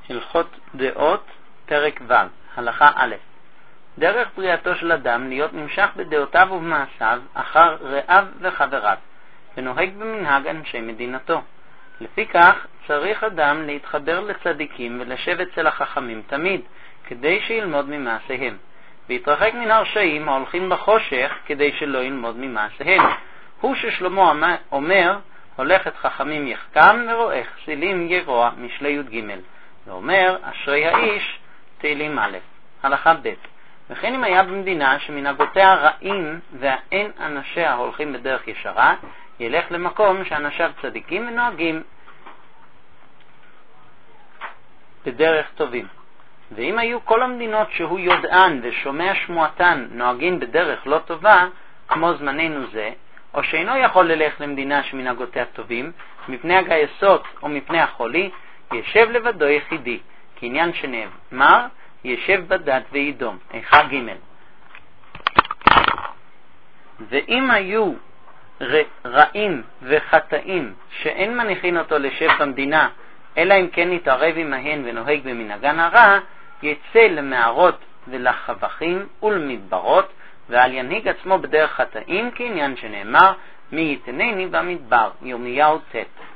הלכות דעות, פרק ו', הלכה א'. דרך בריאתו של אדם להיות נמשך בדעותיו ובמעשיו אחר רעיו וחבריו, ונוהג במנהג אנשי מדינתו. לפי כך צריך אדם להתחבר לצדיקים ולשב אצל החכמים תמיד, כדי שילמוד ממעשיהם, והתרחק מן הרשעים ההולכים בחושך כדי שלא ילמוד ממעשיהם. הוא ששלמה אומר, הולכת חכמים יחכם ורואה כסילים ירוע, משלי י"ג, ואומר אשרי האיש, תהילים א'. הלכה ב'. וכן אם היה במדינה שמנהגותיה רעים והאין אנשיה הולכים בדרך ישרה, ילך למקום שאנשיו צדיקים ונוהגים בדרך טובים. ואם היו כל המדינות שהוא יודען ושומע שמועתן נוהגים בדרך לא טובה, כמו זמננו זה, או שאינו יכול ללך למדינה שמנהגותיה טובים, מפני הגייסות או מפני החולי, ישב לבדו יחידי, כעניין שנאמר, ישב בדת וידום, איכה ג'. ואם היו רעים וחטאים שאין מניחין אותו לשב במדינה, אלא אם כן יתערב עמהן ונוהג במנהגן הרע, יצא למערות ולחבכים ולמדברות, ועל ינהיג עצמו בדרך חטאים, כעניין שנאמר, מי יתנני במדבר, ירמיהו ט'.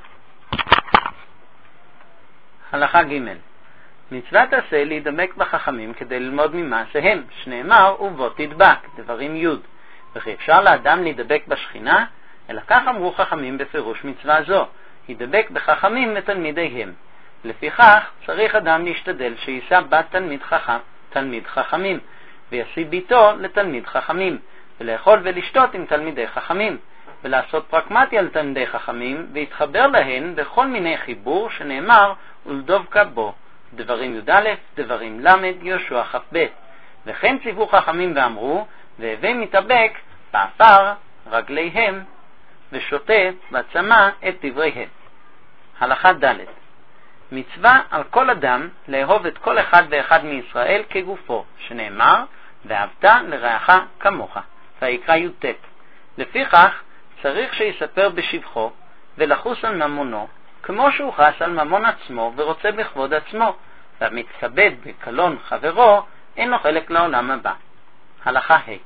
הלכה ג'. מצוות עשה להידבק בחכמים כדי ללמוד ממעשיהם, שנאמר ובו תדבק, דברים י'. וכי אפשר לאדם להידבק בשכינה? אלא כך אמרו חכמים בפירוש מצווה זו, הידבק בחכמים ותלמידיהם. לפיכך צריך אדם להשתדל שישא בת תלמיד חכמים, וישיא ביתו לתלמיד חכמים, ולאכול ולשתות עם תלמידי חכמים, ולעשות פרקמטיה על תלמידי חכמים, והתחבר להן בכל מיני חיבור שנאמר ולדבקה בו, דברים י"א, דברים ל', יהושע כ"ב. וכן ציוו חכמים ואמרו, והווה מתאבק בעפר רגליהם, ושותה בצמא את דבריהם. הלכה ד'. מצווה על כל אדם לאהוב את כל אחד ואחד מישראל כגופו, שנאמר, ואהבת לרעך כמוך, ויקרא י"ט. לפיכך צריך שיספר בשבחו ולחוס על ממונו, כמו שהוא חס על ממון עצמו ורוצה בכבוד עצמו, והמתכבד בקלון חברו אין לו חלק לעולם הבא. הלכה ה'.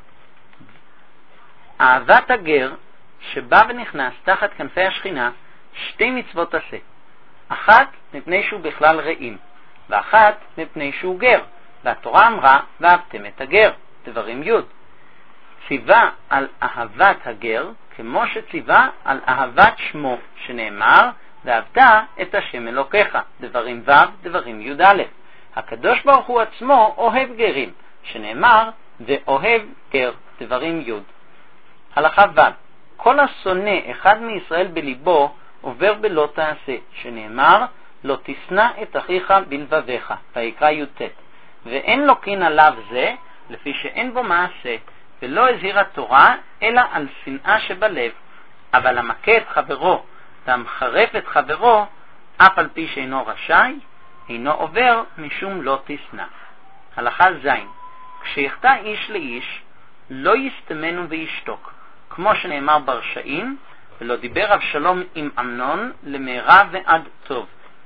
אהבת הגר שבא ונכנס תחת כנפי השכינה, שתי מצוות עשה. אחת מפני שהוא בכלל רעים, ואחת מפני שהוא גר, והתורה אמרה ואהבתם את הגר, דברים י'. ציווה על אהבת הגר כמו שציווה על אהבת שמו, שנאמר ואהבת את השם אלוקיך, דברים ו', דברים י"א. הקדוש ברוך הוא עצמו אוהב גרים, שנאמר ואוהב גר, דברים י'. הלכה ו'. כל השונא אחד מישראל בליבו עובר בלא תעשה, שנאמר לא תשנא את אחיך בלבביך, ויקרא י"ט. ואין לוקין עליו זה, לפי שאין בו מעשה, ולא הזהיר התורה אלא על שנאה שבלב. אבל המכה את חברו והמחרף את חברו, אף על פי שאינו רשאי, אינו עובר משום לא תשנא. הלכה ז'. כשיחטא איש לאיש לא יסתמנו וישתוק, כמו שנאמר ברשעים, ולא דיבר אבשלום עם אמנון למרע ועד טוב,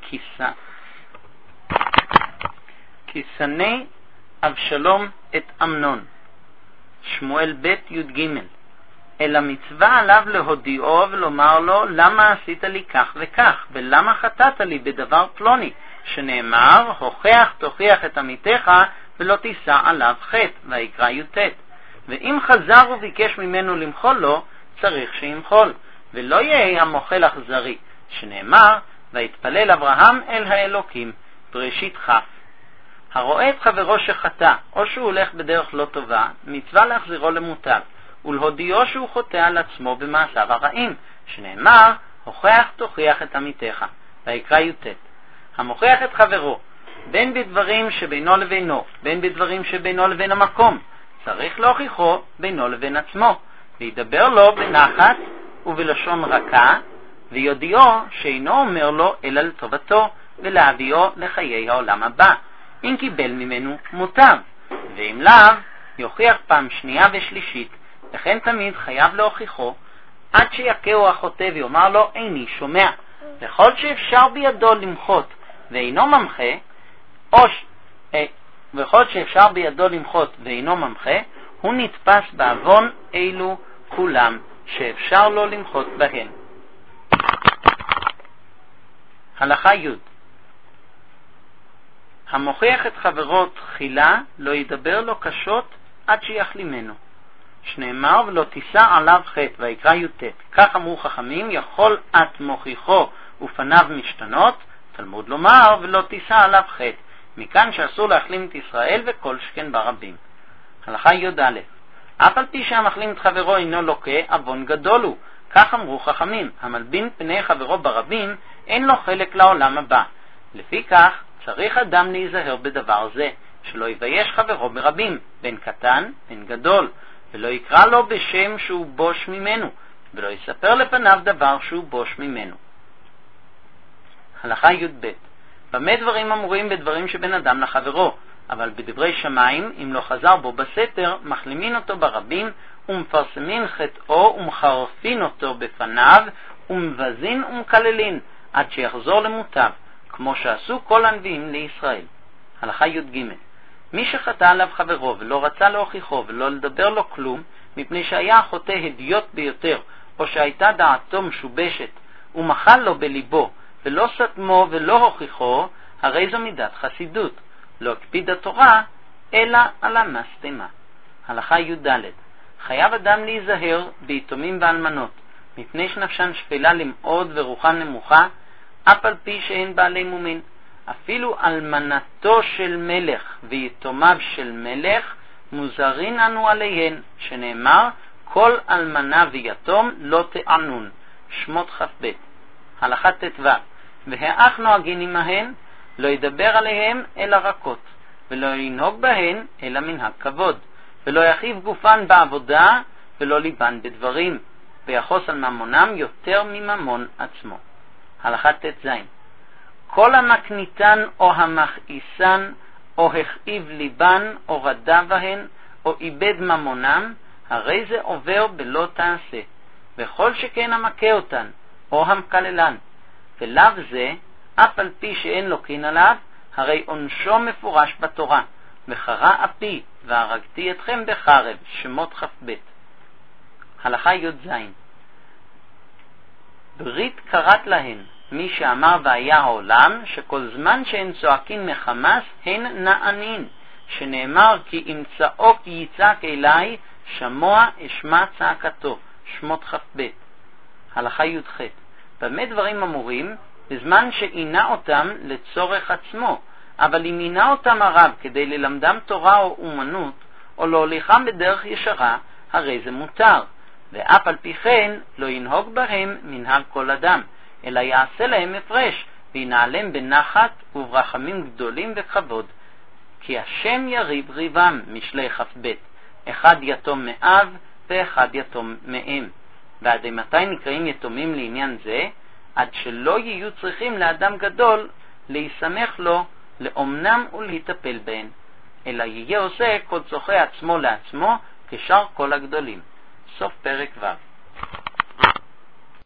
כי שנא אבשלום את אמנון, שמואל ב' י"ג. אלא מצווה עליו להודיעו ולומר לו, למה עשית לי כך וכך, ולמה חטאת לי בדבר פלוני, שנאמר הוכח תוכיח את עמיתך ולא תישא עליו חטא, ויקרא י"ט. ואם חזר וביקש ממנו למחול לו, צריך שימחול, ולא יהיה המוחל אכזרי, שנאמר ויתפלל אברהם אל האלוקים, בראשית כ'. הרואה את חברו שחטא או שהוא הולך בדרך לא טובה, מצווה להחזירו למוטב, ולהודיעו שהוא חוטא על עצמו במעשיו הרעים, שנאמר הוכח תוכיח את עמיתך, ויקרא י"ט. המוכיח את חברו בין בדברים שבינו לבינו, בין בדברים שבינו לבין המקום, צריך להוכיחו בינו לבין עצמו, וידבר לו בנחת ובלשון רכה, ויודיעו שאינו אומר לו אלא לטובתו, ולהביאו לחיי העולם הבא. אם קיבל ממנו מוטב, ואם לאו יוכיח פעם שנייה ושלישית, לכן תמיד חייב להוכיחו עד שיקהו החוטא ויאמר לו איני שומע. וכל שאפשר בידו למחות ואינו ממחה, וכל שאפשר בידו למחות ואינו ממחה, הוא נתפס בעוון אלו כולם שאפשר לו למחות בהן. הלכה י' המוכיח את חברו תחילה לא ידבר לו קשות עד שיחלימנו. שנאמר ולא תישא עליו חטא, ויקרא י"ט. כך אמרו חכמים, יכול את מוכיחו ופניו משתנות, תלמוד לומר ולא תישא עליו חטא. מכאן שאסור להחלים את ישראל וכל שכן ברבים. הלכה י"א אף על פי שהמחלים את חברו אינו לוקה, עוון גדול הוא. כך אמרו חכמים, המלבין פני חברו ברבים אין לו חלק לעולם הבא. לפי כך צריך אדם להיזהר בדבר זה, שלא יבייש חברו ברבים, בין קטן בין גדול, ולא יקרא לו בשם שהוא בוש ממנו, ולא יספר לפניו דבר שהוא בוש ממנו. הלכה י"ב במה דברים אמורים בדברים שבין אדם לחברו, אבל בדברי שמיים, אם לא חזר בו בסתר, מחלימין אותו ברבים, ומפרסמין חטאו ומחרפין אותו בפניו, ומבזין ומקללין, עד שיחזור למוטב, כמו שעשו כל הנביאים לישראל. הלכה י"ג מי שחטא עליו חברו ולא רצה להוכיחו ולא לדבר לו כלום, מפני שהיה החוטא הדיוט ביותר, או שהייתה דעתו משובשת, ומחל לו בליבו, ולא סתמו ולא הוכיחו, הרי זו מידת חסידות. לא הקפיד התורה, אלא על המסתמה. הלכה י"ד חייב אדם להיזהר ביתומים ואלמנות, מפני שנפשן שפלה למאוד ורוחן נמוכה, אף על פי שהן בעלי מומין. אפילו אלמנתו של מלך ויתומיו של מלך מוזרין אנו עליהן, שנאמר כל אלמנה ויתום לא תענון. שמות כ"ב. הלכה ט"ו והאח נוהגין עמהן, לא ידבר עליהם אלא רכות, ולא ינהוג בהן אלא מנהג כבוד, ולא יחיב גופן בעבודה ולא ליבן בדברים, ויחוס על ממונם יותר מממון עצמו. הלכה ט"ז כל המקניתן או המכעיסן או הכאיב ליבן או רדה בהן או איבד ממונם, הרי זה עובר בלא תעשה, וכל שכן המכה אותן או המקללן. ולאו זה, אף על פי שאין לוקין עליו, הרי עונשו מפורש בתורה, וחרה אפי והרגתי אתכם בחרב. שמות כ"ב. הלכה י"ז ברית קראת להן מי שאמר והיה העולם, שכל זמן שהן צועקין מחמס הן נענין, שנאמר כי אם צעוק יצעק אליי שמוע אשמע צעקתו. שמות כ"ב. הלכה י"ח במה דברים אמורים? בזמן שעינה אותם לצורך עצמו, אבל אם עינה אותם הרב כדי ללמדם תורה או אומנות, או להוליכם בדרך ישרה, הרי זה מותר. ואף על פי כן לא ינהוג בהם מנהג כל אדם, אלא יעשה להם הפרש, וינעלם בנחת וברחמים גדולים וכבוד. כי השם יריב ריבם. משלי כ"ב. אחד יתום מאב ואחד יתום מאם. ועד מתי נקראים יתומים לעניין זה? עד שלא יהיו צריכים לאדם גדול להיסמך לו לאומנם ולהטפל בהן, אלא יהיה עושה כל צורכי עצמו לעצמו כשאר כל הגדולים. סוף פרק ו'.